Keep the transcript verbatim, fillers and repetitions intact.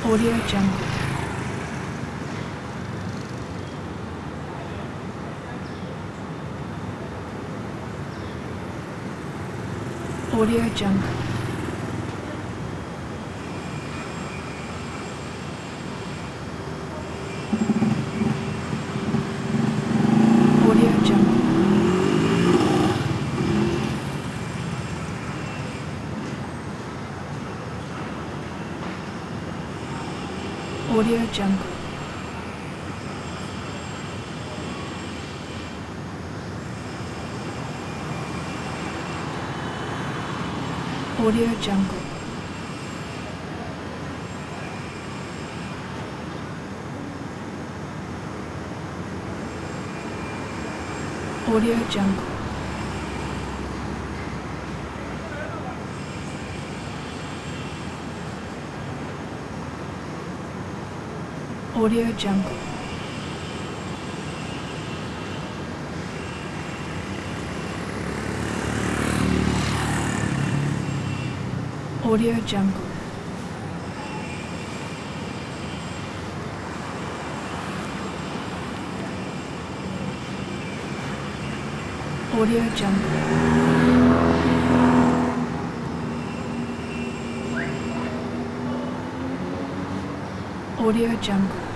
Audio Jungle. Audio Jungle. Audio Jungle. Audio Jungle. Audio Jungle. Audio Jungle. Audio Jungle. Audio Jungle. Audio Jungle. Audio Jungle.